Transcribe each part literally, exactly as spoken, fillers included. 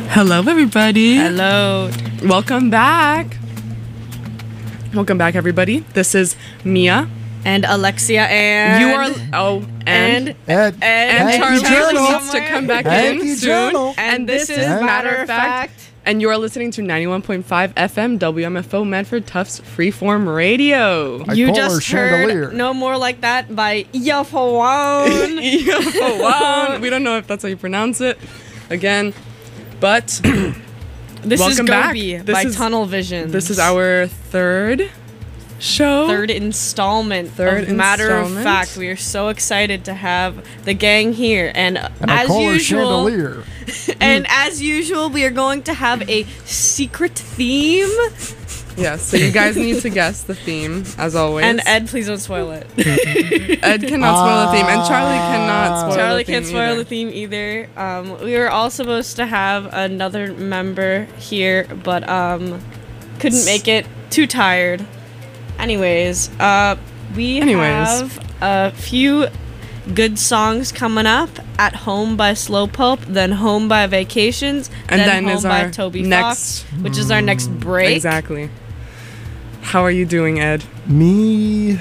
Hello, everybody. Hello. Welcome back. Welcome back, everybody. This is Mia. And Alexia and... You are... Oh, and... Ed. And, And Hanky Charlie Journal. needs to come back Hanky in soon. Journal. And this is Hanky Matter of Fact. And you are listening to ninety-one point five F M W M F O Medford Tufts Freeform Radio. I You call her just Chandelier. heard No More Like That by Yafawan. Oh, wow. We don't know if that's how you pronounce it. Again. But This Welcome is back. Gobi This by is- Tunnel Vision. this is our third show. third installment Third of Matter of installment. Fact. We are so excited to have the gang here. And, And I as call her usual... Chandelier. And as usual, we are going to have a secret theme. Yes, so you guys need to guess the theme, as always. And Ed, please don't spoil it. Ed cannot spoil the theme, and Charlie cannot spoil Charlie the theme can't spoil either. the theme either. Um, we were all supposed to have another member here, but um, couldn't make it. Too tired. Anyways, uh, we Anyways. have a few good songs coming up. At Home by Slowpoke, then Home by Vacations, And then, then Home is by our Toby next- Fox, which is our next break. Exactly. How are you doing, Ed? Me.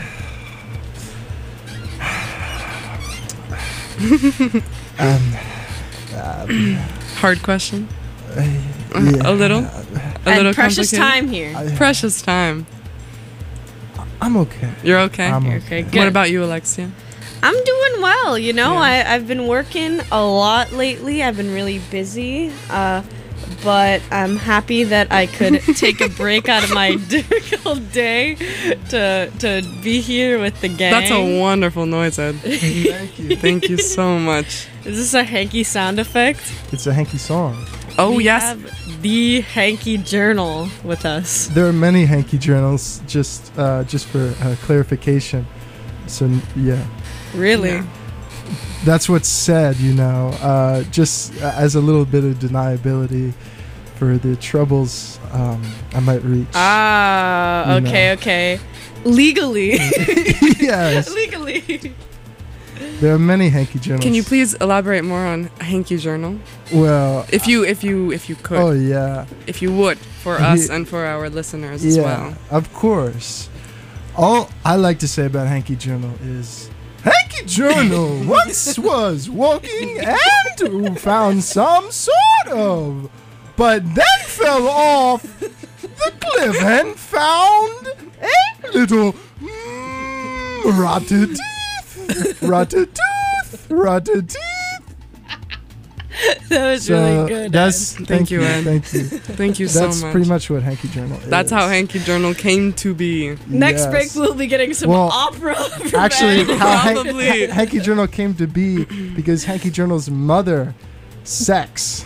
um, Hard question. yeah. A little. A And little precious complicated? time here. I, Precious time. I'm okay. You're okay. I'm You're okay. okay, good. What about you, Alexia? I'm doing well, you know. Yeah. I, I've been working a lot lately. I've been really busy. Uh, but I'm happy that I could take a break out of my difficult day to to be here with the gang. That's a wonderful noise, Ed. Thank you. Thank you so much. Is this a hanky sound effect? It's a hanky song. Oh, We yes. have the hanky journal with us. There are many hanky journals. Just, uh, just for uh, clarification. So n- yeah, Really? Yeah. that's what's said. You know, uh, just uh, as a little bit of deniability for the troubles um, I might reach. Ah, You know. okay, okay. Legally. Yes, Legally. there are many hanky journals. Can you please elaborate more on Hanky Journal? Well, If you, if you, if you could. oh yeah. If you would, for Yeah. us and for our listeners as Yeah, well. of course. All I like to say about Hanky Journal is Hanky Journal once was walking and found some sort of, but then fell off the cliff and found a little mm, rotted teeth, rotted tooth, rotted teeth. That was So really good. that's Ed. thank, you, you, Ed. thank you. Thank you so That's much. pretty much what Hanky Journal is. That's how Hanky Journal came to be. Next Yes. break, we'll be getting some Well, opera. From Actually, Ed. how Han- Probably. Ha- Hanky Journal came to be because Hanky Journal's mother, Sex.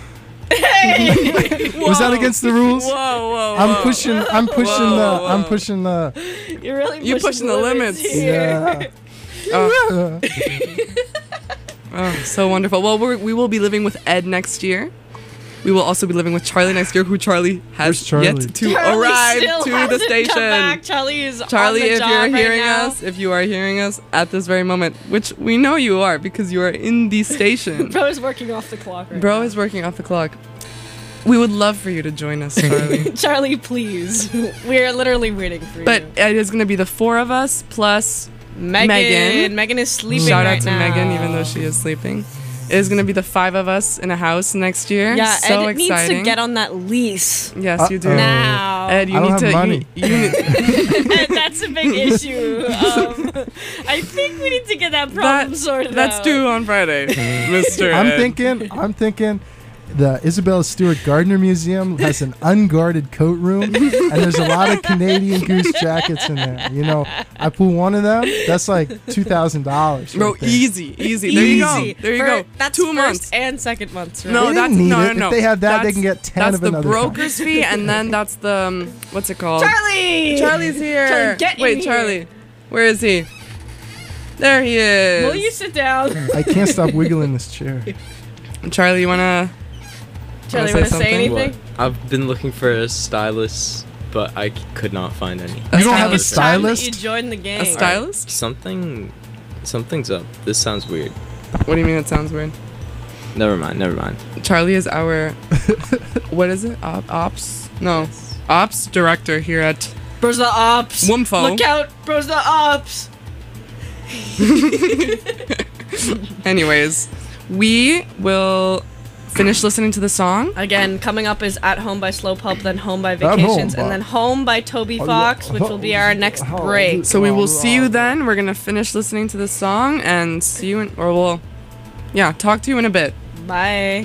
Was that against the rules? Whoa, whoa, I'm whoa. pushing. I'm pushing Whoa, the. I'm whoa. pushing the. You're really You're pushing, pushing the limits. here. Yeah. Oh. Yeah. Oh, so wonderful. Well, we're, we will be living with Ed next year. We will also be living with Charlie next year, who Charlie has Where's Charlie? yet to Charlie arrive still to the hasn't station. come back. Charlie is Charlie, on the if job you're right hearing now. us, if you are hearing us at this very moment, which we know you are because you are in the station. Bro is working off the clock right Bro now. is working off the clock. We would love for you to join us, Charlie. Charlie, please. We're literally waiting for But you. it is going to be the four of us plus Megan. Megan. Megan is sleeping shout right out to now. Megan, even though she is sleeping. It is going to be the five of us in a house next year. Yeah, so Ed exciting. needs to get on that lease Yes, you do. Uh-oh. now. Ed, you I don't need have to. you money. need- You, need- And that's a big issue. Um, I think we need to get that problem that, sorted that's out. due on Friday, Mister I'm Ed. thinking. I'm thinking. The Isabella Stewart Gardner Museum has an unguarded coat room, and there's a lot of Canadian Goose jackets in there. You know, I pull one of them. That's like two thousand dollars. Bro, easy, easy. There you Easy. go. There you For- go. That's Two first months. and second months, right? No, They that's didn't need no, it. no, no. If they have that, they That's- can get ten That's of the another broker's fee, and then that's the um, what's it called? Charlie! Charlie's here. Charlie, get in Wait, here. Charlie, where is he? There he is. Will you sit down? I can't stop wiggling this chair. Wanna? Charlie, Wanna want say to say something? anything? What? I've been looking for a stylist, but I c- could not find any. A You don't have a It's time that stylist? you join the gang. A stylist? Something, something's up. This sounds weird. What do you mean it sounds weird? Never mind. Never mind. Charlie is our what is it? Op- ops? No, ops director here at Bro's the ops. Wumfo. Look out, bro's the ops. Anyways, we will finish listening to the song. Again, coming up is At Home by Slow Pulp, then Home by At Home Vacations, by- and then Home by Toby Fox, which will be our next break. So we will see you then. We're gonna finish listening to the song and see you in, or we'll, yeah, talk to you in a bit. Bye.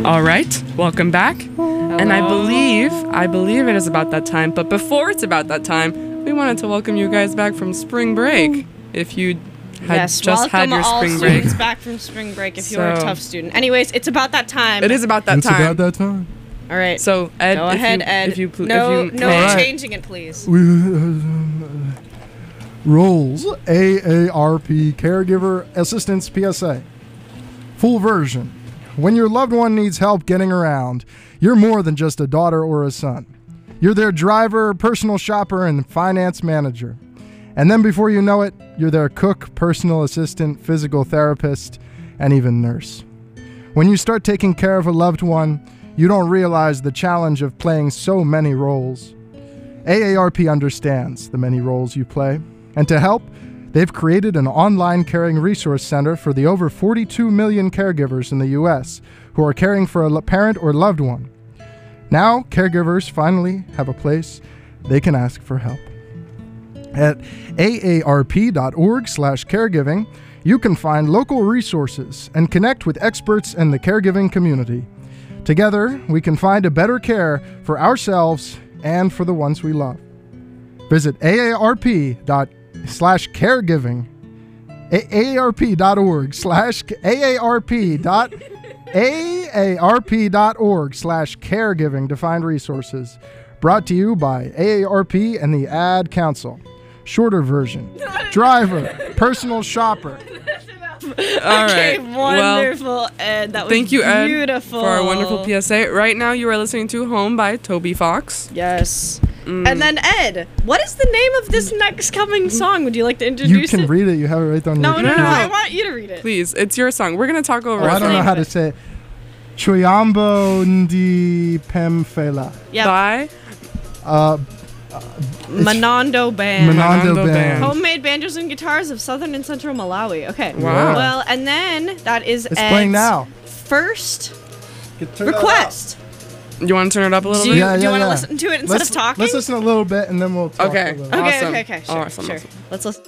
All right, welcome back. And I believe, I believe it is about that time. But before it's about that time, we wanted to welcome you guys back from spring break. If you had Yes, just had welcome your all spring break, students back from spring break if you're a So- tough student. Anyways, it's about that time. it is about that it's time. about that time. All right. So Ed, Go if ahead, you, Ed. If you, pl- no, if you no All right. changing it, please. We, uh, roles A A R P Caregiver Assistance P S A. Full version. When your loved one needs help getting around, you're more than just a daughter or a son. You're their driver, personal shopper, and finance manager. And then before you know it, you're their cook, personal assistant, physical therapist, and even nurse. When you start taking care of a loved one, you don't realize the challenge of playing so many roles. A A R P understands the many roles you play, and to help, they've created an online caring resource center for the over forty-two million caregivers in the U S who are caring for a lo- parent or loved one. Now, caregivers finally have a place they can ask for help. At A A R P dot org slash caregiving, you can find local resources and connect with experts in the caregiving community. Together, we can find a better care for ourselves and for the ones we love. Visit A A R P dot slash caregiving, A A R P dot org slash A A R P dot A A R P dot org slash caregiving to find resources. Brought to you by A A R P and the Ad Council. Shorter version. Driver, personal shopper. All Okay, right. Well, wonderful, Ed. That was thank you, Ed, beautiful. for our wonderful P S A. Right now, you are listening to Home by Toby Fox. Yes. Mm. And then Ed, what is the name of this next coming song? Would you like to You introduce can it? read it. You have it right on no, your no, no, No, no. I want you to read it. Please, it's your song. We're gonna talk over Oh, it. I don't know name how of to it? say it. Chuyambo Ndi Pemfela. Yeah. By Uh, Manondo Band. Manondo Manondo Band. Band. Homemade banjos and guitars of southern and central Malawi. Okay. Wow. Well, and then that is It's Ed's playing now. first request. You want to turn it up a little Do bit? you, Yeah, do you yeah, want to yeah. listen to it instead Let's, of talking? let's listen a little bit and then we'll talk Okay. a little. Okay, Awesome. okay, okay, sure, Awesome, sure. awesome. Let's listen.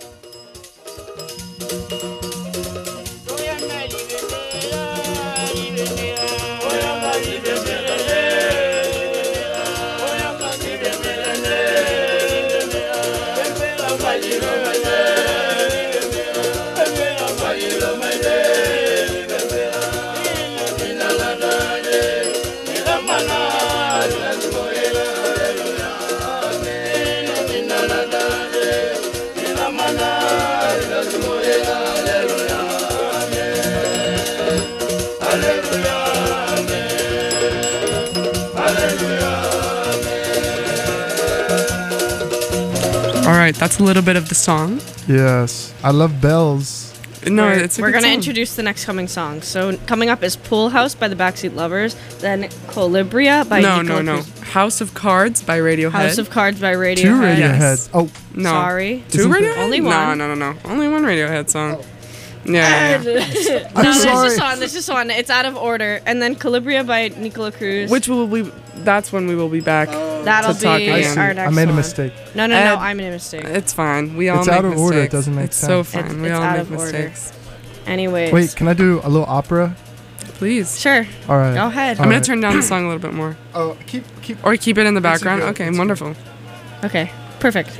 All right, that's a little bit of the song. Yes. I love bells. No, we're, it's a we're good gonna song. introduce the next coming song. So coming up is Pool House by the Backseat Lovers, then Colibria by No, Nicola no, no. Cruz- House of Cards by Radiohead. House of Cards by Radiohead. Two Radioheads. Yes. Oh, No. Sorry. Two Isn't there- Radiohead? Only No, one. no, no, no. Only one Radiohead song. Yeah. yeah, yeah. I'm no, there's sorry. just one. There's just one. It's out of order. And then Calibria by Nicola Cruz. Which will we? That's when we will be back. That'll to talk be I again. see. our next I made a one. mistake. No, no, no. Ed- I made a mistake. It's fine. We all It's make out of mistakes. order. It doesn't make it's so sense. fine. It's- we it's all out make of order. mistakes. Anyways. Wait, can I do a little opera? Please. Sure. All right. Go ahead. All I'm gonna right. turn down the song a little bit more, Oh, keep keep. or keep it in the It's a background. good- Okay, it's a- wonderful. Okay. Perfect.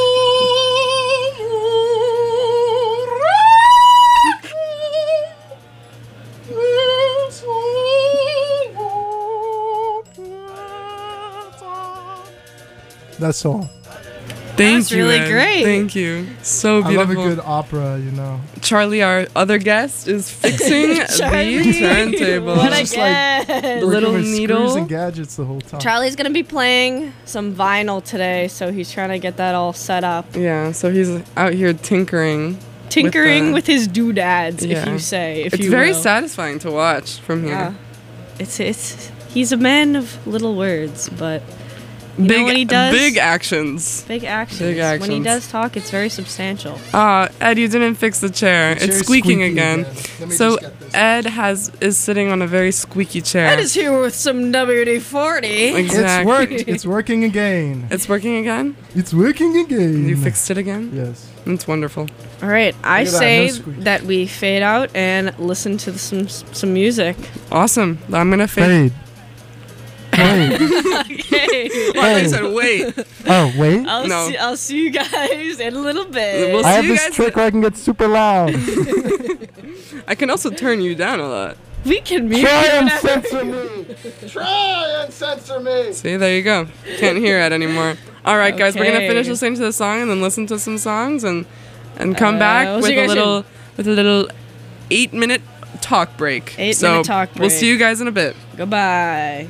That's all. Thank was you. really Ed. great. Thank you. So I love beautiful. a good opera, you know. Charlie, our other guest, is fixing Charlie. the turntable. What I Just like- get. The little Working with needle. screws and gadgets the whole time. Charlie's gonna be playing some vinyl today, so he's trying to get that all set up. Yeah, so he's out here tinkering. Tinkering the- with, his doodads, if Yeah. you say. If It's you very will. satisfying to watch from here. Yeah. It's it's he's a man of little words, but You big know when he does big actions. big actions. Big When he actions. does talk, it's very substantial. Uh, Ed, you didn't fix the chair. The it's chair's squeaking squeaky again. again. Let me So just get this. Ed has is sitting on a very squeaky chair. Ed is here with some W D forty. It's Exactly. worked. It's working again. It's working again? It's working again. You fixed it again? Yes. It's wonderful. All right, I Look at that, say no squeak. that we fade out and listen to some some music. Awesome. I'm gonna fade. Fade. Wait. Okay. Well, they Hey. said wait. Oh, wait. I'll No. see. I'll see you guys in a little bit. We'll I see have you this guys. trick where I can get super loud. I can also turn you down a lot. We can mute Try you and whenever- censor me. Try and censor me. See, there you go. Can't hear it anymore. All right, guys, we're gonna Okay. finish listening to the song and then listen to some songs and and come back Uh, we'll with see you a guys little with a little eight minute talk break. Eight so minute talk We'll break. see you guys in a bit. Goodbye.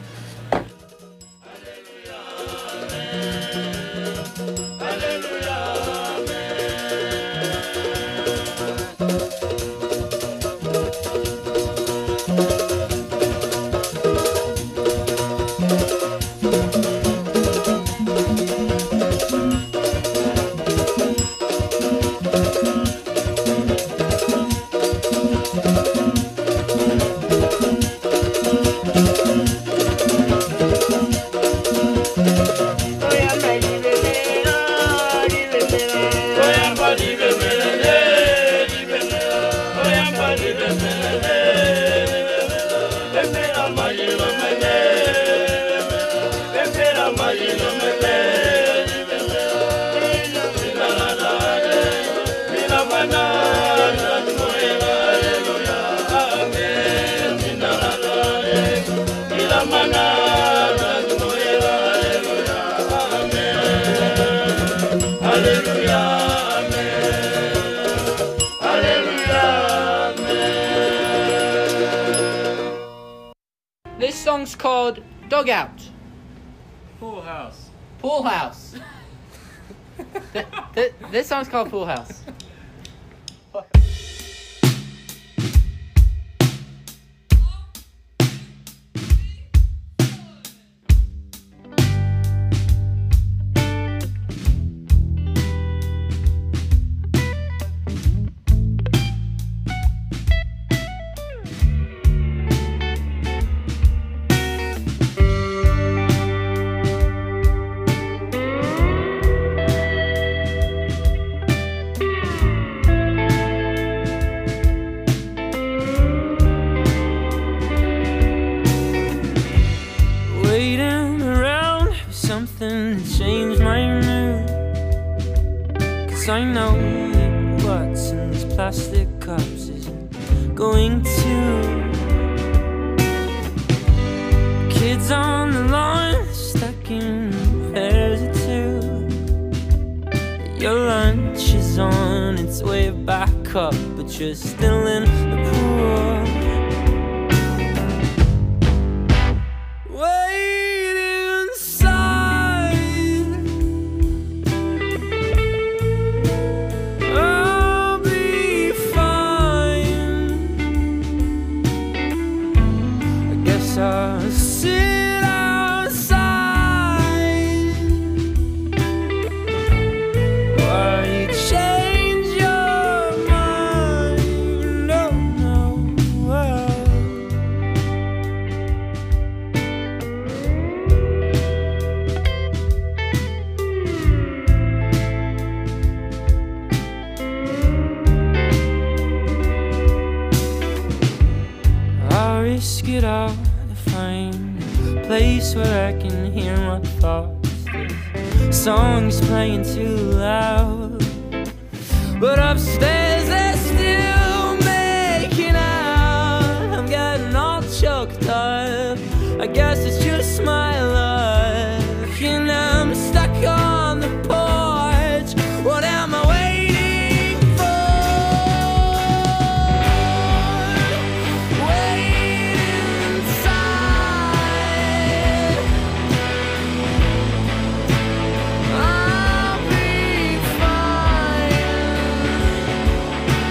This song's called Dog Out. Pool house. Pool House. th- th- this song's called Pool House. Waiting around for something to change my mood. Cause I know that what's in these plastic cups isn't going to. Kids on the lawn, stuck in pairs of two. Your lunch is on its way back up, but you're still in the pool. Wait inside. I'll be fine. I guess I'll sit outside while you change your mind. No, no, well. I'll risk it all to find a place where I can hear my thoughts. This song's playing too loud, but upstairs they're still making out. I'm getting all choked up. I guess it's just my luck, and I'm stuck on the porch. What am I waiting for? Wait inside. I'll be fine.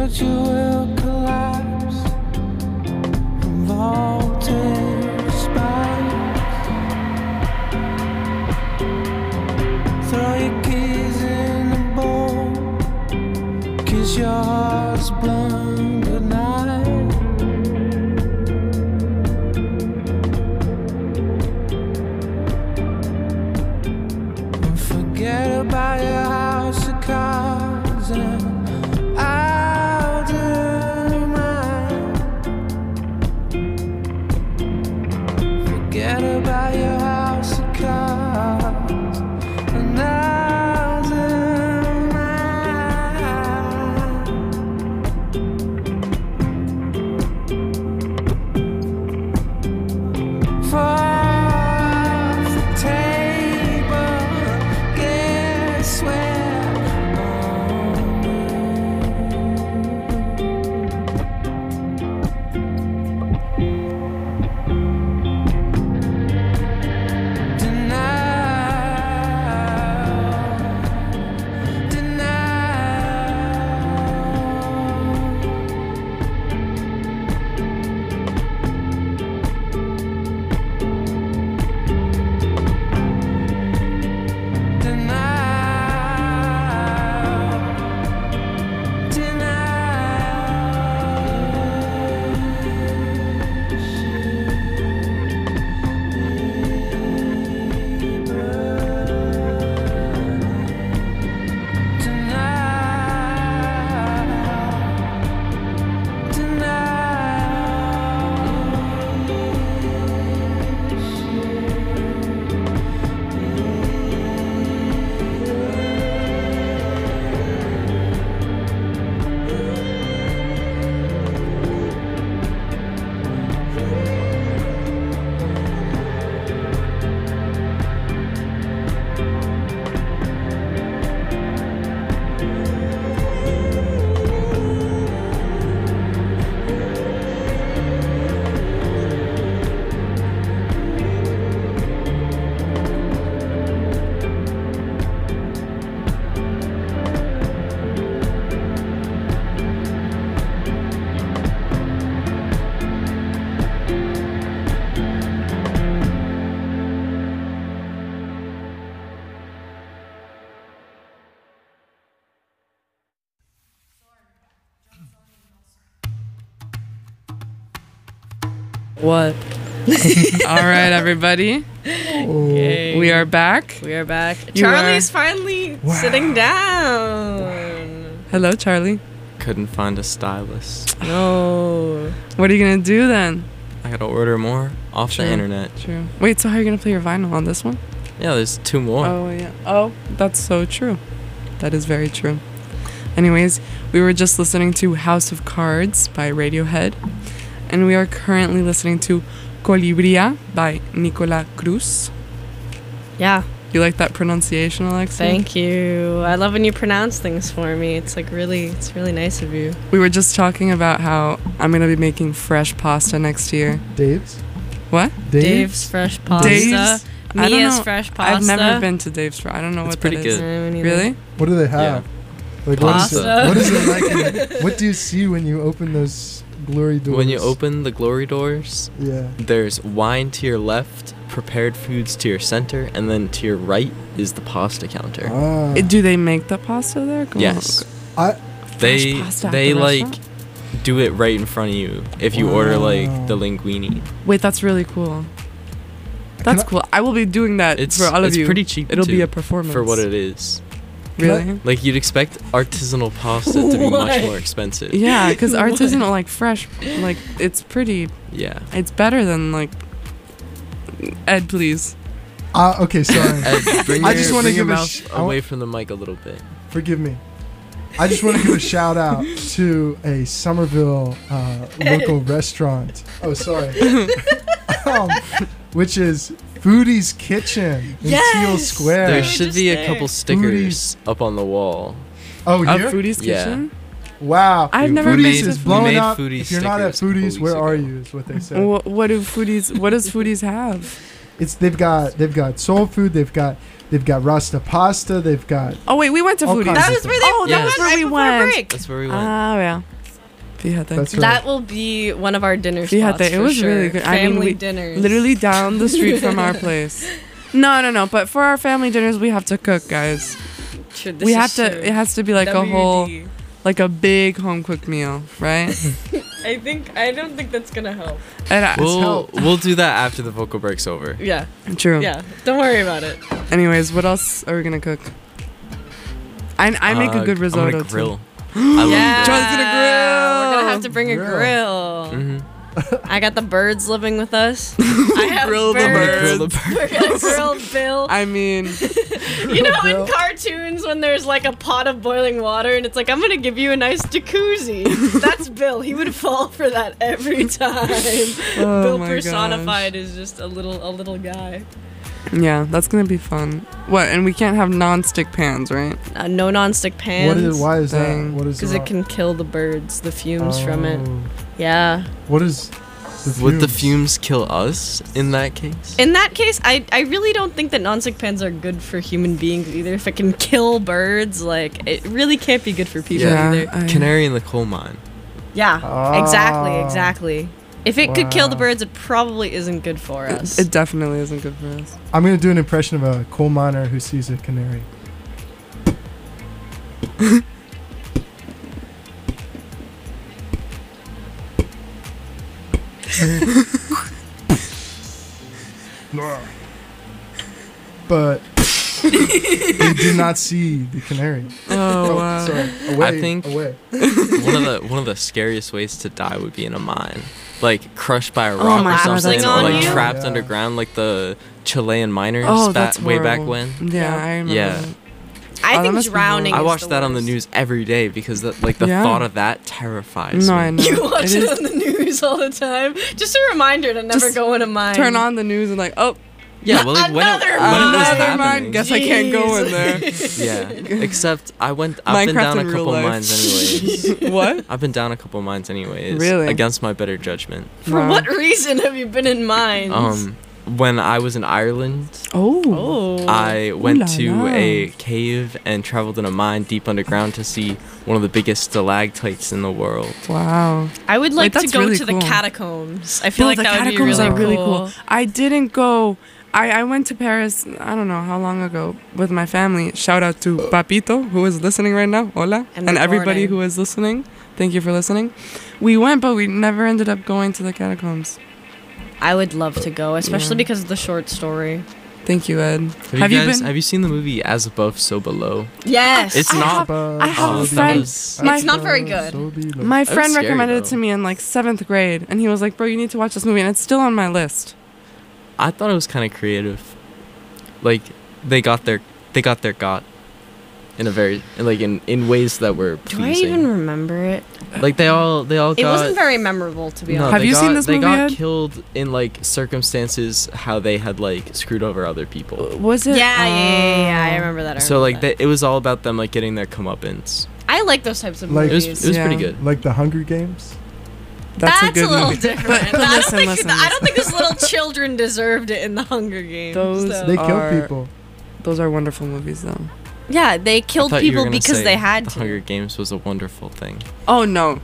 that you will collapse from vaulted spikes. Throw your keys in the bowl, kiss your heart's blown goodnight. And forget about your house of cards and I'll do mine. Forget about your house of cards and I'll do mine. For the table, guess where denial, What? All right, everybody. Yay. We are back. We are back. You Charlie's are- finally Wow. sitting down. Hello, Charlie. Couldn't find a stylus. No. What are you going to do then? I gotta order more off True. the internet. True. Wait, so how are you going to play your vinyl on this one? Yeah, there's two more. Oh, yeah. Oh, that's so true. That is very true. Anyways, we were just listening to House of Cards by Radiohead. And we are currently listening to Colibria by Nicola Cruz. Yeah. You like that pronunciation, Alexia? Thank you. I love when you pronounce things for me. It's like really, it's really nice of you. We were just talking about how I'm going to be making fresh pasta next year. Dave's? What? Dave's fresh pasta. Dave's? I don't Mia's know. fresh pasta. I've never been to Dave's. For, I don't know It's what pretty that is. good. Uh, me neither. Really? What do they have? Like what is, it, Pasta. what is it like? in- what do you see when you open those glory doors? When you open the glory doors, Yeah. there's wine to your left, prepared foods to your center, and then to your right is the pasta counter. Ah. Uh, Do they make the pasta there? Go Yes. I They pasta at they the like restaurant? do it right in front of you if you order like Wow. the linguine. Wait, that's really cool. That's I- cool. I will be doing that It's for all it's of you. pretty cheap. It'll be too, a performance. for what it is. Can I- Really? Like you'd expect artisanal pasta to be much What? more expensive. Yeah, because What? artisanal, like fresh, like it's pretty. Yeah. It's better than like. Ed, please. Uh, okay, sorry. Ed, bring I your, just wanna bring your give a mouth sh- I wa- away from the mic a little bit. Forgive me. I just want to give a shout out to a Somerville uh, local restaurant. Oh, sorry. um, which is Foodie's Kitchen in Teal Yes! Square. There Yeah. should Just be a there. couple stickers up on the wall. oh, Of here? Foodie's Yeah. Kitchen. Wow. I've We- never we Foodies been made- to is we blowing made up. Foodies If you're not at stickers a couple Foodies, where weeks are ago. you? Is what they say. What, what do foodies? What does foodies have? It's they've got they've got soul food. They've got they've got Rasta pasta. They've got Oh wait, we went to All foodies. kinds That of was where they Oh, that Yeah. was where we before went. break. That's where we went. Ah, yeah. Fíjate. That's right. That will be one of our dinner spots. Fíjate, it for was sure. really good. I mean, Family we dinners. Literally down the street from our place. No, no, no. But for our family dinners, we have to cook, guys. True, this we is have to. true. It has to be like a W whole, D. like a big home cooked meal, right? I think I don't think that's gonna help. And I, We'll we'll do that after the vocal break's over. Yeah, true. yeah. Don't worry about it. Anyways, what else are we gonna cook? I I make a Uh, good risotto I'm gonna too. grill. I love yeah, Charlie's gonna grill. We're gonna have to bring a Grill. grill. Mm-hmm. I got the birds living with us. I have Grill the birds. Grill the We're gonna grill Bill. I mean, You know Bill. in cartoons when there's like a pot of boiling water and it's like, I'm gonna give you a nice jacuzzi. That's Bill. He would fall for that every time. Oh Bill my personified is just a little a little guy. yeah, that's gonna be fun. What? And we can't have non-stick pans, right? Uh, no non-stick pans. What is? Why is Dang. that? What is? Because it can kill the birds, the fumes from it. Oh. Yeah. What is? The Would the fumes? fumes kill us in that case? In that case, I, I really don't think that non-stick pans are good for human beings either. If it can kill birds, like, it really can't be good for people Yeah. either. I- Canary in the coal mine. Yeah, Ah. exactly, exactly. If it could kill the Wow. birds, it probably isn't good for us. It, it definitely isn't good for us. I'm gonna do an impression of a coal miner who sees a canary. But they did not see the canary. Oh, wow. sorry. Away, I think- away. one of the one of the scariest ways to die would be in a mine, like crushed by a Oh rock my or God, something, that's or like horrible. trapped Yeah. underground, like the Chilean miners Oh, back, that's way back horrible. when. Yeah, Yeah. I remember. Yeah. that. I Oh, that think must be drowning. I is watch the that on the worst. news every day because that, like the Yeah. thought of that terrifies No, me. I know. You watch It it, is- on the news all the time. Just a reminder to never Just go in a mine. Turn on the news and like, oh, Yeah, well, like when it, Another when it was another happening. mine. Guess I can't go in there. Yeah, except I went. I've been Minecraft down a in real couple life. mines anyways. What? I've been down a couple mines anyways. Really? Against my better judgment. For Wow. what reason have you been in mines? Um, when I was in Ireland, Oh. oh. I went la to la. a cave and traveled in a mine deep underground to see one of the biggest stalactites in the world. Wow. I would like Wait, to that's go really to cool. the catacombs. I feel Bro, like the that would be catacombs really, are really cool. cool. I didn't go. I, I went to Paris, I don't know how long ago, with my family. Shout out to Papito, who is listening right now. Hola. And And, everybody recording. who is listening. Thank you for listening. We went, but we never ended up going to the catacombs. I would love to go, especially Yeah. because of the short story. Thank you, Ed. Have, Have you you guys been- have you seen the movie As Above, So Below? Yes. It's I not. have- I have Oh, a that friend. was- My- It's not very good. My was friend scary, recommended it though. to me in like seventh grade, and he was like, "Bro, you need to watch this movie," and it's still on my list. I thought it was kind of creative. Like they got their they got their got in a very like in, in ways that were Do I pleasing. even remember it? Like they all they all It got. wasn't very memorable, to be no, honest. Have they you seen got- this They movie, got Ed? killed in like circumstances how they had like screwed over other people. Was Yeah, it? yeah, yeah, yeah, I Oh. remember that. I So remember like that. they, it was all about them like getting their comeuppance. I like those types of Like- It was movies. it was Yeah. pretty good. Like the Hunger Games. That's, That's a good little movie. different. But, but I, don't listen, think, listen, I don't listen. think those little children deserved it in the Hunger Games. Those- though. They kill Are- people. Those are wonderful movies, though. yeah, they I killed thought you were people gonna because say they had the to. Hunger Games was a wonderful thing. Oh no,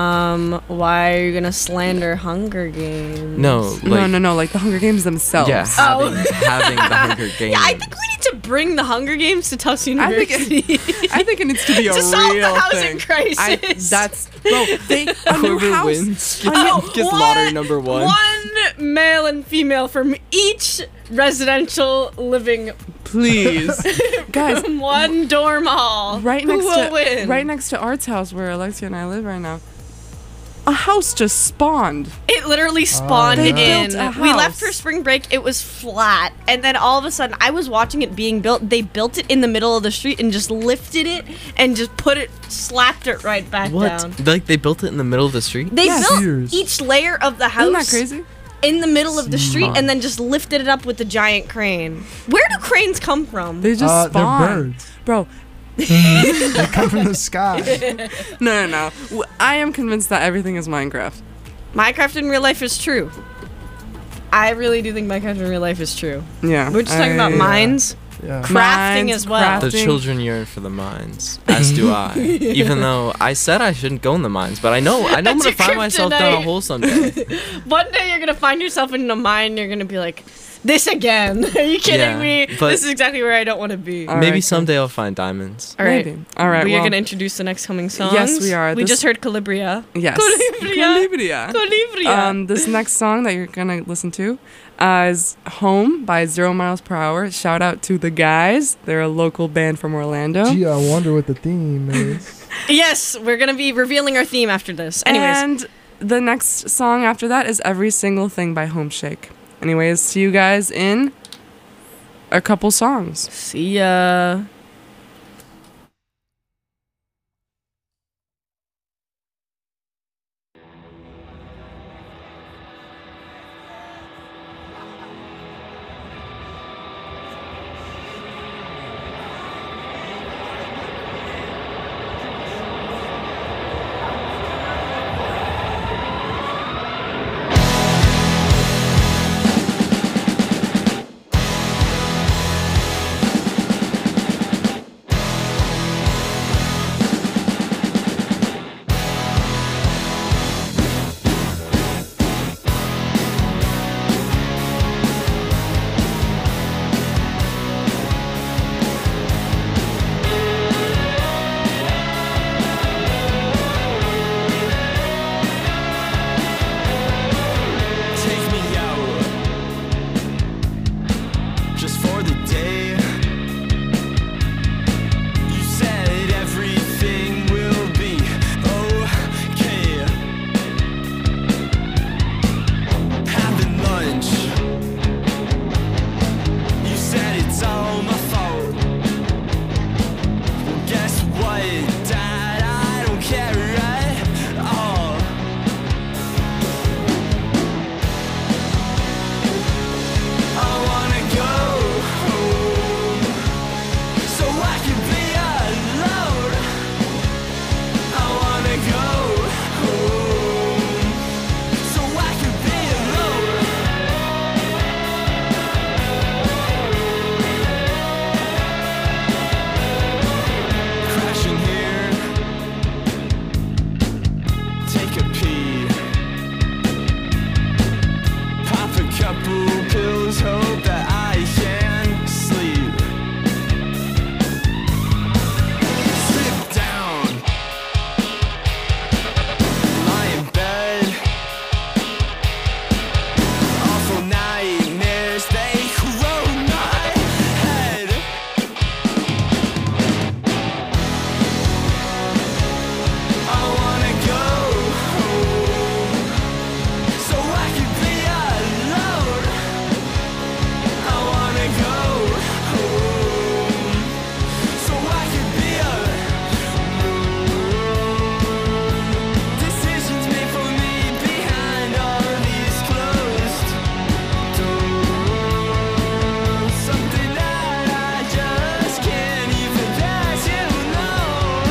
Um, why are you gonna slander Hunger Games? No, like no, no, no! Like the Hunger Games themselves. yeah, Oh. having, having the Hunger Games. Yeah, I think we need to bring the Hunger Games to Tufts I think it- University. I think it needs to be a to solve real the housing thing. crisis. I, that's bro. They a new Whoever house. wins a new- Oh, gets one- lottery number one. One male and female from each residential living Please, guys. from one dorm hall. Right Who next will to win? right next to Art's house, where Alexia and I live right now. A house just spawned. It literally spawned They in. built a We left house. for spring break. It was flat, and then all of a sudden, I was watching it being built. They built it in the middle of the street and just lifted it and just put it, slapped it right back What? down. Like they built it in the middle of the street? They Yes. built Sears. each layer of the house Isn't that crazy? in the middle of the street Smart. and then just lifted it up with the giant crane. Where do cranes come from? They just Uh, they're spawned, birds. bro. They come from the sky. No, no, no. W- I am convinced that everything is Minecraft. Minecraft in real life is true. I really do think Minecraft in real life is true. Yeah. We're just talking I- about mines. Yeah. Crafting Minds, as well. The crafting. children yearn for the mines, as do I. Even though I said I shouldn't go in the mines, but I know I know I'm That's gonna your find myself down a kryptonite. hole someday. One day you're gonna find yourself in a mine and you're gonna be like, this again. Are you kidding Yeah, me? but- This is exactly where I don't want to be. All Maybe right, cool. someday I'll find diamonds. All right. Maybe. All right. we well, are gonna introduce the next coming songs. Yes, we are. We This- just heard Calibria. yes. Calibria. Calibria. Calibria. Um, this next song that you're gonna listen to uh, is "Home" by Zero Miles Per Hour. Shout out to the guys. They're a local band from Orlando. Gee, I wonder what the theme is. Yes, we're gonna be revealing our theme after this. Anyways, And the next song after that is "Every Single Thing" by Homeshake. Anyways, see you guys in a couple songs. see ya. Take me out, just for the day. You said everything will be okay. Having lunch, you said it's all my fault. Well, guess what, Dad? I don't care at all. I wanna go home so I can be alone. I wanna go home so I can be alone. Crashing here, take a pee. Pop a couple pills, hope that I can sleep. Sit down, lie in bed. Awful nightmares, they corrode my head. I wanna go home so I can be alone. I wanna go home so I can be alone. Decisions made for me behind all these closed doors. Something that I just can't even let you know.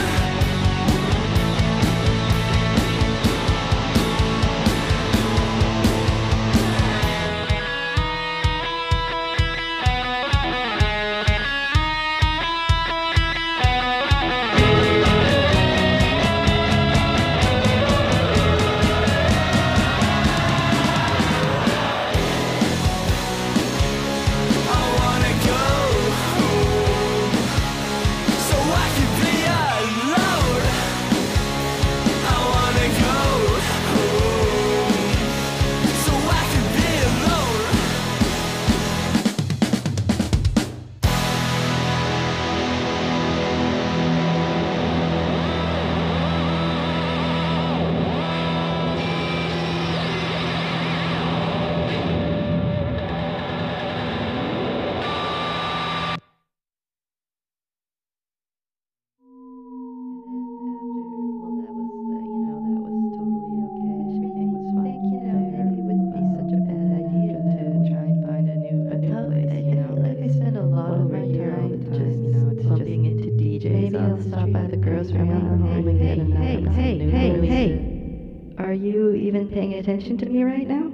I wanna go home so I can be alone. I wanna go home so I can be alone. Are you even paying attention to me right now?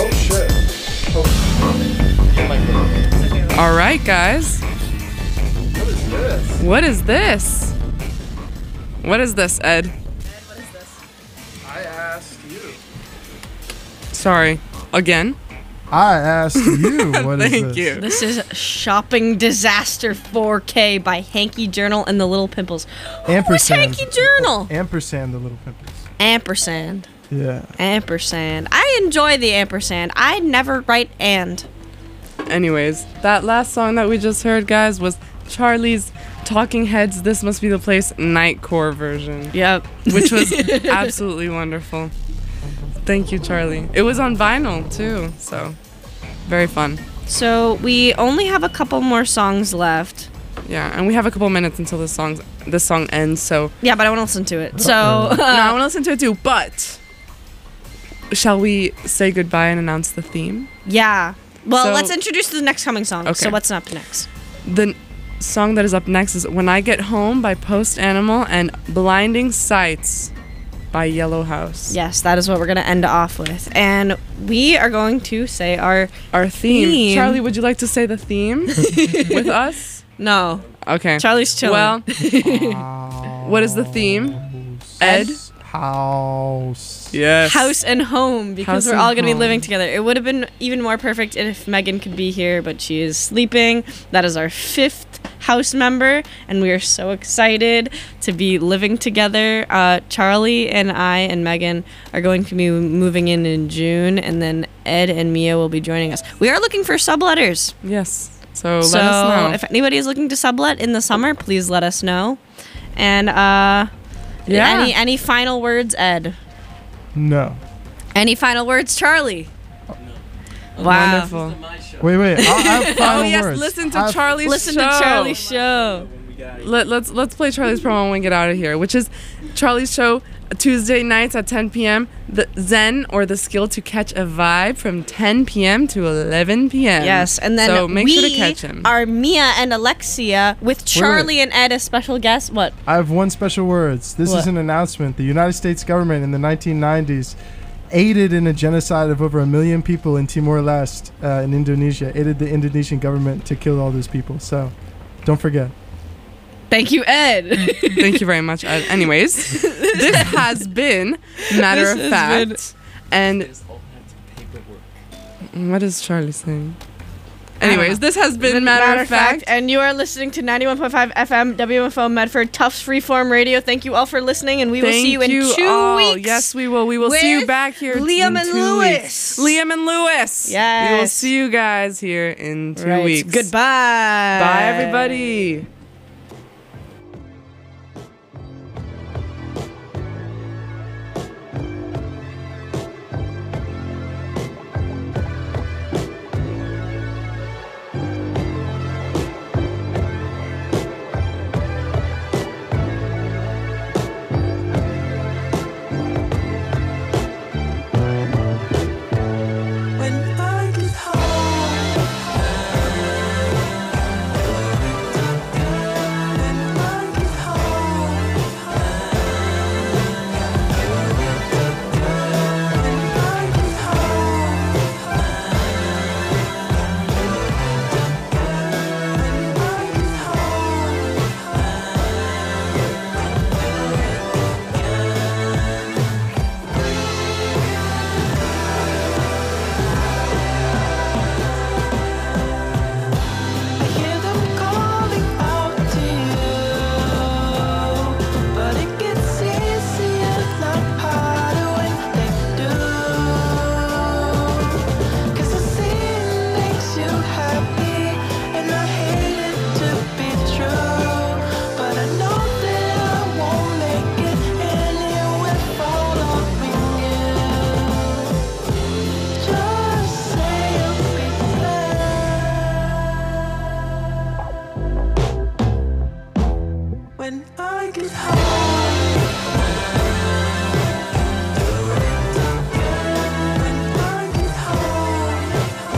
Oh shit. All right, guys. What is this? What is this? What is this, Ed? I asked you. Sorry. Again? I asked you. What is Thank this? you. This is Shopping Disaster four K by Hanky Journal and the Little Pimples. Who's Ampersand. Hanky Journal? Ampersand, the little pimples. Ampersand. Yeah. Ampersand. I enjoy the ampersand. I never write and. Anyways, that last song that we just heard, guys, was Charlie's Talking Heads This Must Be the Place Nightcore version, Yep. which was absolutely wonderful. Thank you, Charlie. It was on vinyl, too, so very fun. So we only have a couple more songs left. Yeah, and we have a couple minutes until this song this song ends, so Yeah, but I want to listen to it. So no, I want to listen to it too. But shall we say goodbye and announce the theme? yeah. Well, So- let's introduce the next coming song. Okay. So what's up next? The n- song that is up next is "When I Get Home" by Post Animal and "Blinding Sights" by Yellow House. Yes, that is what we're gonna end off with, and we are going to say our Our theme. Theme. Charlie, would you like to say the theme with us? no. Okay. Charlie's chilling. Well, what is the theme? Ed? House. Yes. House and home, because House we're and all going to be home. living together. It would have been even more perfect if Megan could be here, but she is sleeping. That is our fifth house member, and we are so excited to be living together. Uh, Charlie and I and Megan are going to be moving in in June, and then Ed and Mia will be joining us. We are looking for subletters. Yes. So, So let us know. if anybody is looking to sublet in the summer, please let us know. And uh, Yeah. any any final words, Ed? No. Any final words, Charlie? Wow. Wonderful. Wait, wait. I, I have final Oh yes, words. listen I to have- Charlie's Listen show. to Charlie's show. Let, let's let's play Charlie's promo when we get out of here, which is Charlie's show Tuesday nights at ten p.m. The Zen or the Skill to Catch a Vibe from ten p.m. to eleven p.m. Yes, and then so make we sure to catch him. are Mia and Alexia with Charlie and Ed as special guests. What? I have one special words. This What? is an announcement. The United States government in the nineteen nineties aided in a genocide of over a million people in Timor-Leste, uh, in Indonesia. Aided the Indonesian government to kill all those people. So, don't forget. Thank you, Ed. Thank you very much. Ed. Anyways, this has been Matter This of has Fact. And what is Charlie saying? Anyways, this has been Matter, of Fact. and you are listening to ninety-one point five F M W M F O Medford Tufts Freeform Radio. Thank you all for listening, and we will see you in two all. weeks. Yes, we will. We will see you with back here. Liam in and two Lewis. weeks. Liam and Lewis. We will Yes. see you guys here in two Right. weeks. Goodbye. Bye, everybody. When I get home, when I get home, when I get home, when I get I hear them calling out to you, but it gets easier, not harder when they do. 'Cause I see it makes you happy, and I hate it to be true, but I know that I won't make it anywhere following you. Just say you'll be there when I get home. When I get home.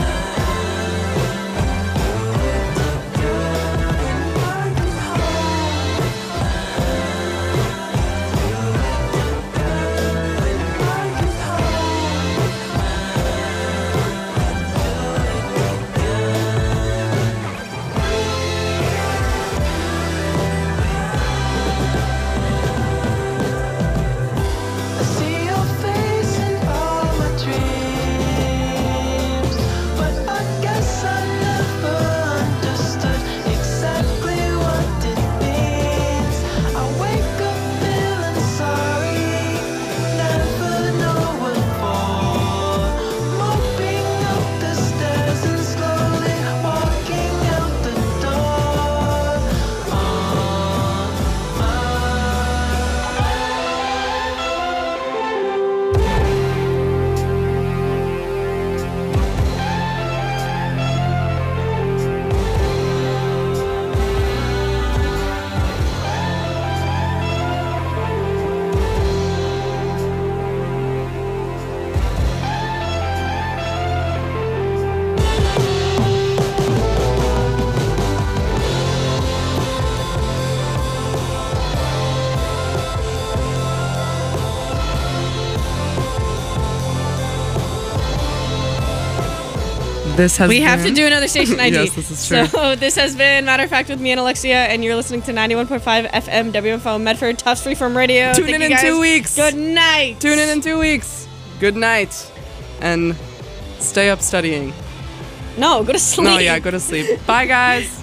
When I get home. When I get home. This has We have to been- do another station I D. Yes, this is true. So this has been Matter of Fact with me and Alexia, and you're listening to ninety-one point five F M W F O Medford, Tufts Freeform Radio. Tune Thank in you in guys. two weeks. Good night. Tune in in two weeks. Good night. And stay up studying. No, go to sleep. No, yeah, go to sleep. Bye, guys.